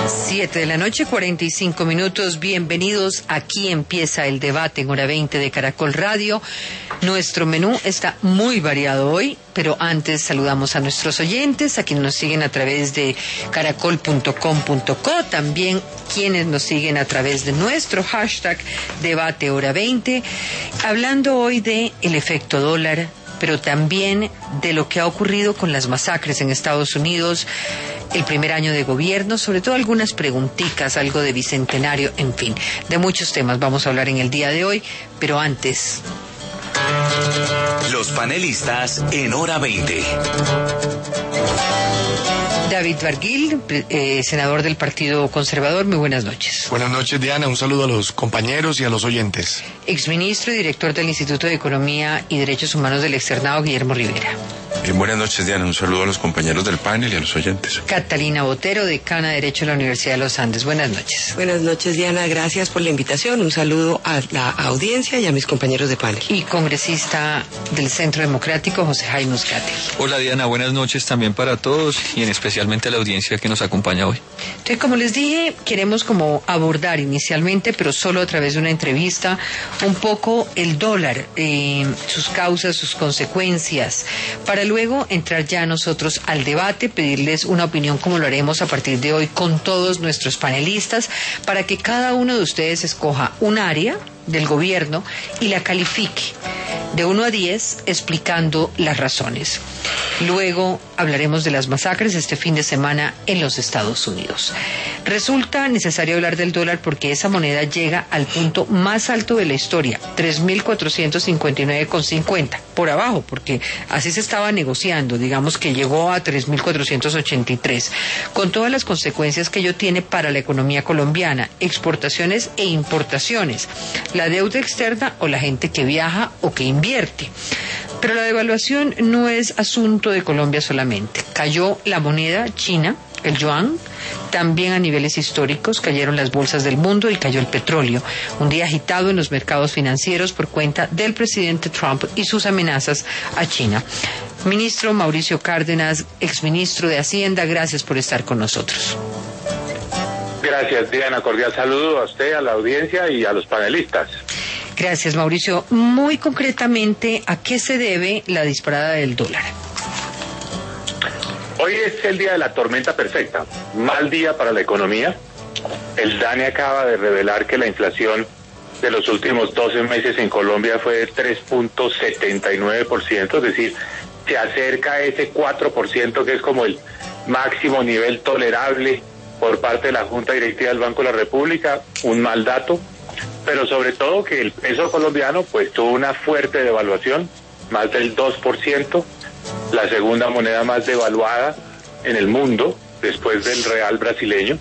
7 de la noche, 45 minutos. Bienvenidos. Aquí empieza el debate en hora 20 de Caracol Radio. Nuestro menú está muy variado hoy, pero antes saludamos a nuestros oyentes, a quienes nos siguen a través de caracol.com.co, también quienes nos siguen a través de nuestro hashtag debate hora 20, hablando hoy de el efecto dólar, pero también de lo que ha ocurrido con las masacres en Estados Unidos, el primer año de gobierno, sobre todo algunas preguntitas, algo de bicentenario, en fin, de muchos temas vamos a hablar en el día de hoy, pero antes... Los panelistas en hora 20. David Barguil, senador del Partido Conservador, muy buenas noches. Buenas noches, Diana, un saludo a los compañeros y a los oyentes. Exministro y director del Instituto de Economía y Derechos Humanos del Externado, Guillermo Rivera. Buenas noches, Diana, un saludo a los compañeros del panel y a los oyentes. Catalina Botero, decana de Derecho de la Universidad de los Andes, buenas noches. Buenas noches, Diana, gracias por la invitación, un saludo a la audiencia y a mis compañeros de panel. Y congresista del Centro Democrático, José Jaime Uzcategui. Hola, Diana, buenas noches también para todos y en especialmente a la audiencia que nos acompaña hoy. Entonces, como les dije, queremos como abordar inicialmente, pero solo a través de una entrevista, un poco el dólar, sus causas, sus consecuencias, para luego entrar ya nosotros al debate, pedirles una opinión como lo haremos a partir de hoy con todos nuestros panelistas, para que cada uno de ustedes escoja un área del gobierno y la califique de 1 a 10 explicando las razones. Luego hablaremos de las masacres este fin de semana en los Estados Unidos. Resulta necesario hablar del dólar porque esa moneda llega al punto más alto de la historia, 3.459,50, por abajo, porque así se estaba negociando, digamos que llegó a 3.483, con todas las consecuencias que ello tiene para la economía colombiana, exportaciones e importaciones, la deuda externa o la gente que viaja o que invierte. Pero la devaluación no es asunto de Colombia solamente. Cayó la moneda china, el yuan, también a niveles históricos, cayeron las bolsas del mundo y cayó el petróleo. Un día agitado en los mercados financieros por cuenta del presidente Trump y sus amenazas a China. Ministro Mauricio Cárdenas, exministro de Hacienda, gracias por estar con nosotros. Gracias, Diana. Cordial saludo a usted, a la audiencia y a los panelistas. Gracias, Mauricio. Muy concretamente, ¿a qué se debe la disparada del dólar? Hoy es el día de la tormenta perfecta. Mal día para la economía. El DANE acaba de revelar que la inflación de los últimos 12 meses en Colombia fue de 3.79%, es decir, se acerca a ese 4% que es como el máximo nivel tolerable por parte de la Junta Directiva del Banco de la República. Un mal dato. Pero sobre todo que el peso colombiano pues tuvo una fuerte devaluación, más del 2%, la segunda moneda más devaluada en el mundo, después del real brasileño.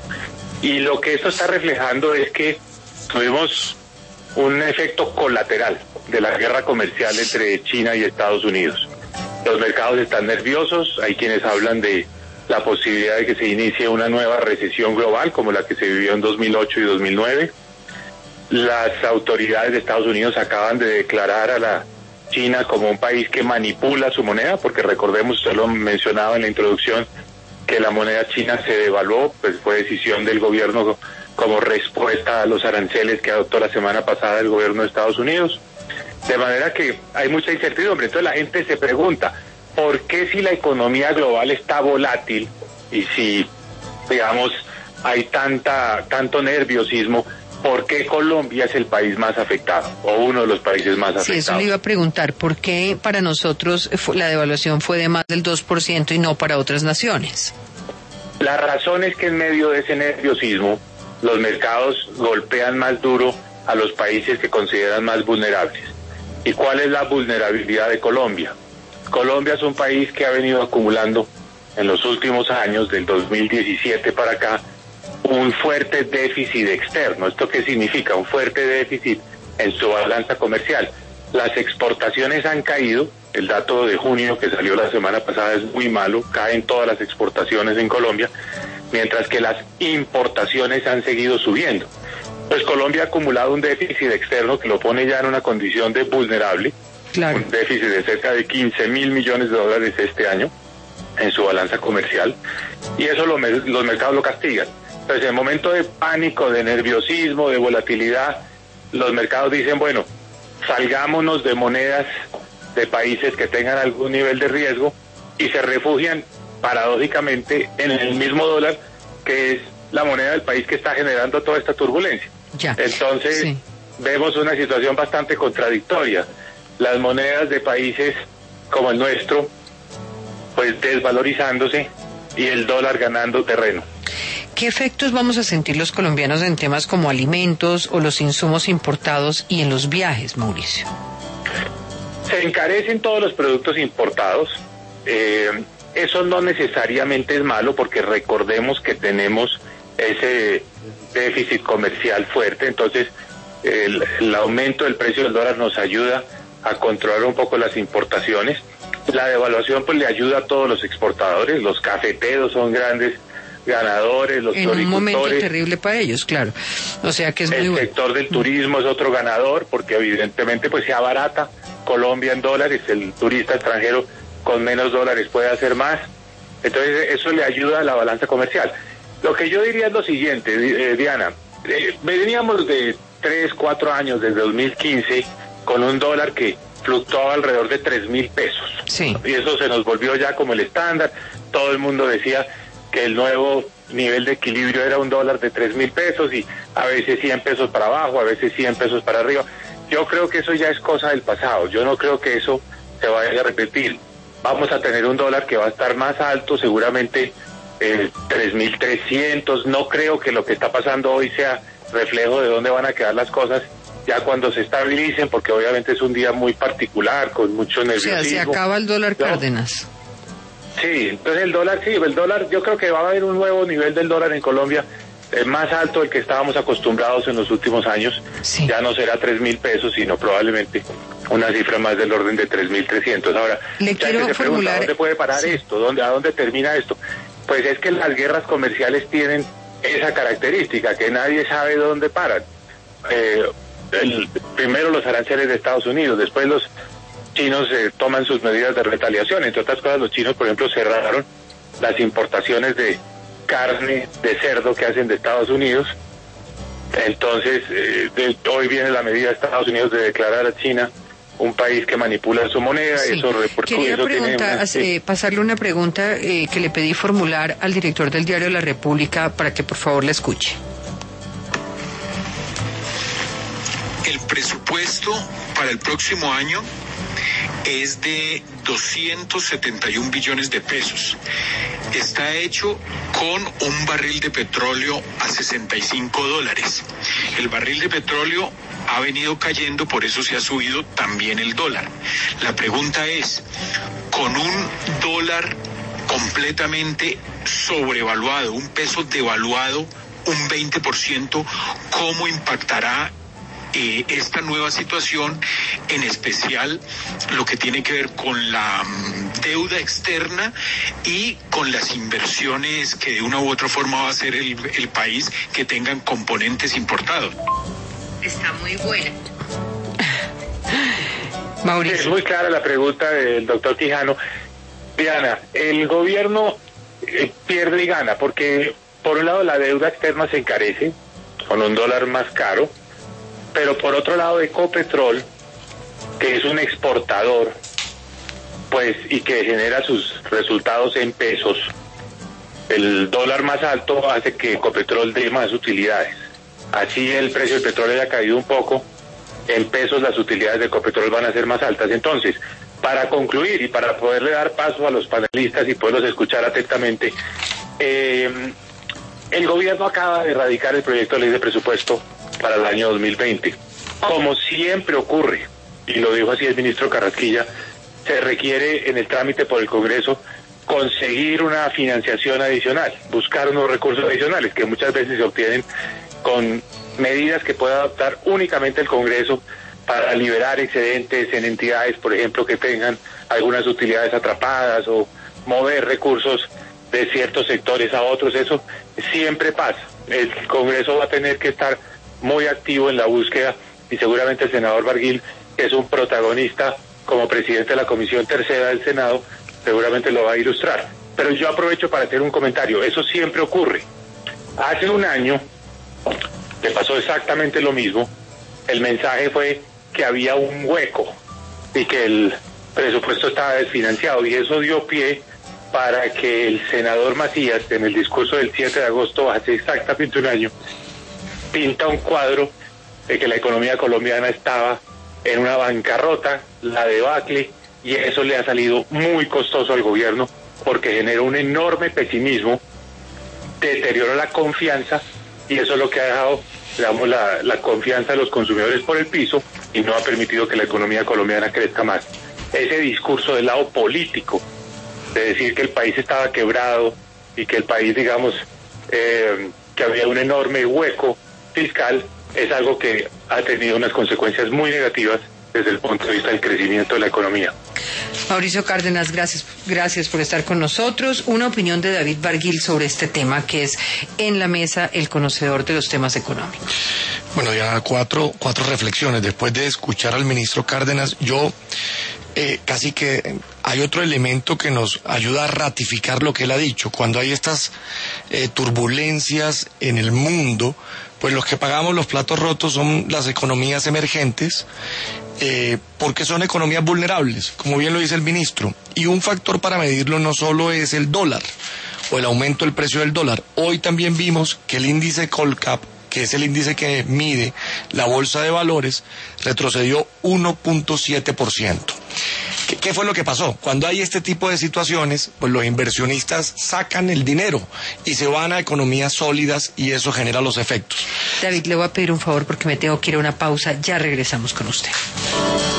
Y lo que esto está reflejando es que tuvimos un efecto colateral de la guerra comercial entre China y Estados Unidos. Los mercados están nerviosos, hay quienes hablan de la posibilidad de que se inicie una nueva recesión global como la que se vivió en 2008 y 2009. Las autoridades de Estados Unidos acaban de declarar a la China como un país que manipula su moneda, porque recordemos, usted lo mencionaba en la introducción, que la moneda china se devaluó, pues fue decisión del gobierno como respuesta a los aranceles que adoptó la semana pasada el gobierno de Estados Unidos. De manera que hay mucha incertidumbre. Entonces la gente se pregunta, ¿por qué si la economía global está volátil y si, digamos, hay tanto nerviosismo, ¿por qué Colombia es el país más afectado o uno de los países más afectados? Sí, eso le iba a preguntar. ¿Por qué para nosotros la devaluación fue de más del 2% y no para otras naciones? La razón es que en medio de ese nerviosismo los mercados golpean más duro a los países que consideran más vulnerables. ¿Y cuál es la vulnerabilidad de Colombia? Colombia es un país que ha venido acumulando en los últimos años, del 2017 para acá, un fuerte déficit externo. ¿Esto qué significa? Un fuerte déficit en su balanza comercial. Las exportaciones han caído, el dato de junio que salió la semana pasada es muy malo, caen todas las exportaciones en Colombia, mientras que las importaciones han seguido subiendo. Pues Colombia ha acumulado un déficit externo que lo pone ya en una condición de vulnerable, claro. Un déficit de cerca de 15.000 millones de dólares este año en su balanza comercial, y eso los mercados lo castigan. Entonces, en el momento de pánico, de nerviosismo, de volatilidad, los mercados dicen, bueno, salgámonos de monedas de países que tengan algún nivel de riesgo y se refugian paradójicamente en el mismo dólar que es la moneda del país que está generando toda esta turbulencia. Ya. Entonces, Sí. vemos una situación bastante contradictoria. Las monedas de países como el nuestro, pues desvalorizándose y el dólar ganando terreno. ¿Qué efectos vamos a sentir los colombianos en temas como alimentos o los insumos importados y en los viajes, Mauricio? Se encarecen todos los productos importados. Eso no necesariamente es malo porque recordemos que tenemos ese déficit comercial fuerte, entonces el aumento del precio del dólar nos ayuda a controlar un poco las importaciones. La devaluación pues le ayuda a todos los exportadores, los cafeteros son grandes ganadores, los En un momento floricultores. terrible para ellos, claro. O sea que es muy El bueno. sector del turismo es otro ganador porque evidentemente pues se abarata Colombia en dólares, el turista extranjero con menos dólares puede hacer más, entonces eso le ayuda a la balanza comercial. Lo que yo diría es lo siguiente, Diana, veníamos de 3, 4 años, desde 2015, con un dólar que fluctuaba alrededor de 3.000 pesos. Sí. Y eso se nos volvió ya como el estándar, todo el mundo decía que el nuevo nivel de equilibrio era un dólar de 3.000 pesos y a veces 100 pesos para abajo, a veces 100 pesos para arriba. Yo creo que eso ya es cosa del pasado, yo no creo que eso se vaya a repetir. Vamos a tener un dólar que va a estar más alto, seguramente 3.300, no creo que lo que está pasando hoy sea reflejo de dónde van a quedar las cosas ya cuando se estabilicen, porque obviamente es un día muy particular, con mucho O nerviosismo. sea, se acaba el dólar ¿no? Cárdenas. Sí, entonces el dólar, yo creo que va a haber un nuevo nivel del dólar en Colombia, más alto del que estábamos acostumbrados en los últimos años. Sí. Ya no será 3.000 pesos, sino probablemente una cifra más del orden de 3.300. Ahora, Le ya quiero que se pregunta, formular- ¿dónde puede parar sí. esto? ¿A dónde termina esto? Pues es que las guerras comerciales tienen esa característica, que nadie sabe dónde paran. Primero los aranceles de Estados Unidos, después los chinos toman sus medidas de retaliación. Entre otras cosas, los chinos, por ejemplo, cerraron las importaciones de carne de cerdo que hacen de Estados Unidos. Entonces, hoy viene la medida de Estados Unidos de declarar a China un país que manipula su moneda. Sí. Eso Quería eso tiene pasarle una pregunta que le pedí formular al director del diario La República para que por favor la escuche. El presupuesto para el próximo año es de 271 billones de pesos. Está hecho con un barril de petróleo a $65. El barril de petróleo ha venido cayendo, por eso se ha subido también el dólar. La pregunta es, con un dólar completamente sobrevaluado, un peso devaluado un 20%, ¿cómo impactará esta nueva situación, en especial lo que tiene que ver con la deuda externa y con las inversiones que de una u otra forma va a hacer el país que tengan componentes importados? Está muy buena. Es Mauricio. muy clara la pregunta del doctor Quijano. Diana, el gobierno pierde y gana porque, por un lado, la deuda externa se encarece con un dólar más caro, pero por otro lado, Ecopetrol, que es un exportador, pues, y que genera sus resultados en pesos, el dólar más alto hace que Ecopetrol dé más utilidades. Así el precio del petróleo haya caído un poco, en pesos las utilidades de Ecopetrol van a ser más altas. Entonces, para concluir y para poderle dar paso a los panelistas y poderlos escuchar atentamente, el gobierno acaba de erradicar el proyecto de ley de presupuesto para el año 2020. Como siempre ocurre, y lo dijo así el ministro Carrasquilla, se requiere en el trámite por el Congreso conseguir una financiación adicional, buscar unos recursos adicionales que muchas veces se obtienen con medidas que pueda adoptar únicamente el Congreso para liberar excedentes en entidades, por ejemplo, que tengan algunas utilidades atrapadas o mover recursos de ciertos sectores a otros. Eso siempre pasa. El Congreso va a tener que estar muy activo en la búsqueda y seguramente el senador Barguil, que es un protagonista como presidente de la Comisión Tercera del Senado, seguramente lo va a ilustrar. Pero yo aprovecho para hacer un comentario. Eso siempre ocurre. Hace un año le pasó exactamente lo mismo. El mensaje fue que había un hueco y que el presupuesto estaba desfinanciado, y eso dio pie para que el senador Macías, en el discurso del 7 de agosto, hace exactamente un año, pinta un cuadro de que la economía colombiana estaba en una bancarrota, la debacle, y eso le ha salido muy costoso al gobierno porque generó un enorme pesimismo, deterioró la confianza, y eso es lo que ha dejado, digamos, la confianza de los consumidores por el piso y no ha permitido que la economía colombiana crezca más. Ese discurso del lado político, de decir que el país estaba quebrado y que el país, digamos, que había un enorme hueco fiscal, es algo que ha tenido unas consecuencias muy negativas desde el punto de vista del crecimiento de la economía. Mauricio Cárdenas, gracias por estar con nosotros. Una opinión de David Barguil sobre este tema, que es en la mesa el conocedor de los temas económicos. Bueno, ya cuatro reflexiones. Después de escuchar al ministro Cárdenas, yo casi que hay otro elemento que nos ayuda a ratificar lo que él ha dicho. Cuando hay estas turbulencias en el mundo, pues los que pagamos los platos rotos son las economías emergentes, porque son economías vulnerables, como bien lo dice el ministro. Y un factor para medirlo no solo es el dólar o el aumento del precio del dólar. Hoy también vimos que el índice Colcap, que es el índice que mide la bolsa de valores, retrocedió 1.7%. ¿Qué fue lo que pasó? Cuando hay este tipo de situaciones, pues los inversionistas sacan el dinero y se van a economías sólidas, y eso genera los efectos. David, le voy a pedir un favor porque me tengo que ir a una pausa. Ya regresamos con usted.